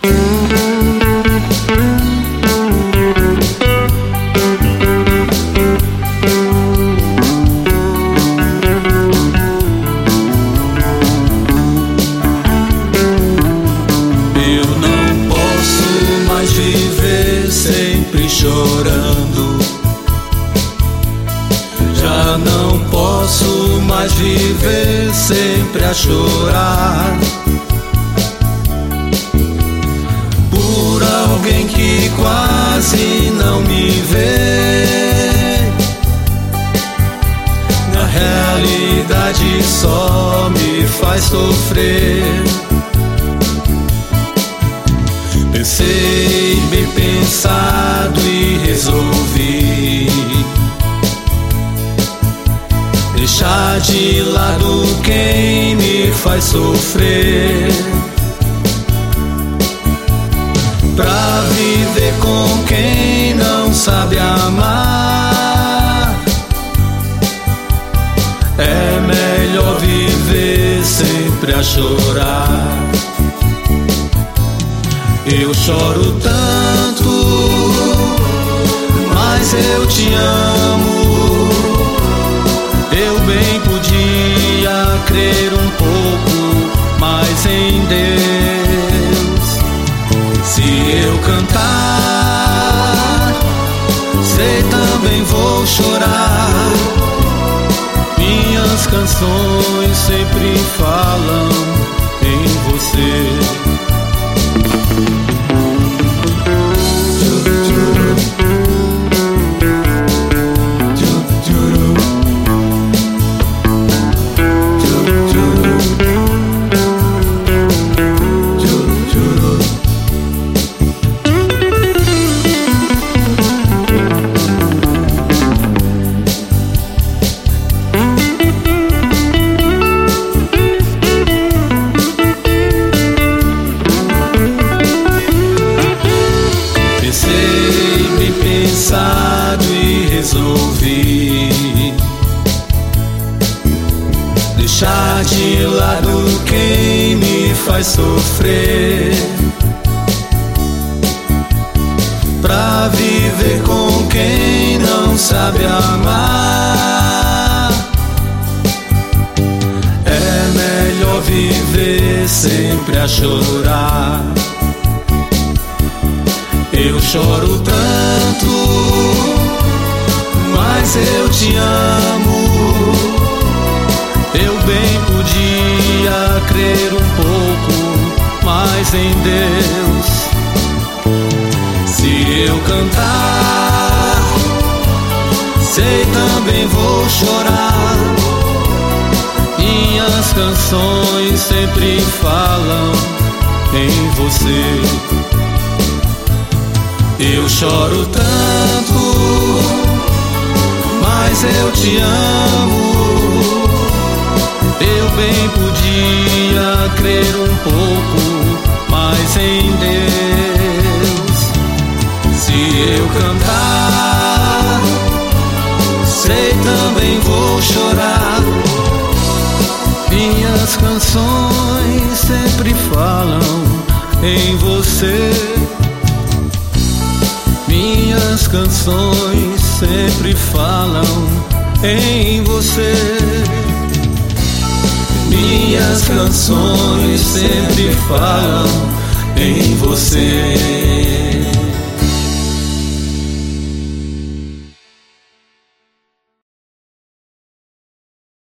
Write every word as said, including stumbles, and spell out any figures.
Chorando, já não posso mais viver sempre a chorar por alguém que quase não me vê. Na realidade só me faz sofrer. Pensei bem pensado e resolvi deixar de lado quem me faz sofrer, pra viver com quem não sabe amar. É melhor viver sempre a chorar. Eu choro tanto, mas eu te amo. Eu bem podia crer um pouco mais em Deus. Se eu cantar, sei também vou chorar. Minhas canções sempre falam em você. E resolvi deixar de lado quem me faz sofrer, pra viver com quem não sabe amar. É melhor viver sempre a chorar. Eu choro tanto, mas eu te amo. Eu bem podia crer um pouco mais em Deus. Se eu cantar, sei também vou chorar. Minhas canções sempre falam em você. Eu choro tanto, mas eu te amo. Eu bem podia crer um pouco mais em Deus. Se eu cantar, sei também vou chorar. Minhas canções sempre falam em você. Minhas canções sempre falam em você. Minhas canções sempre falam em você.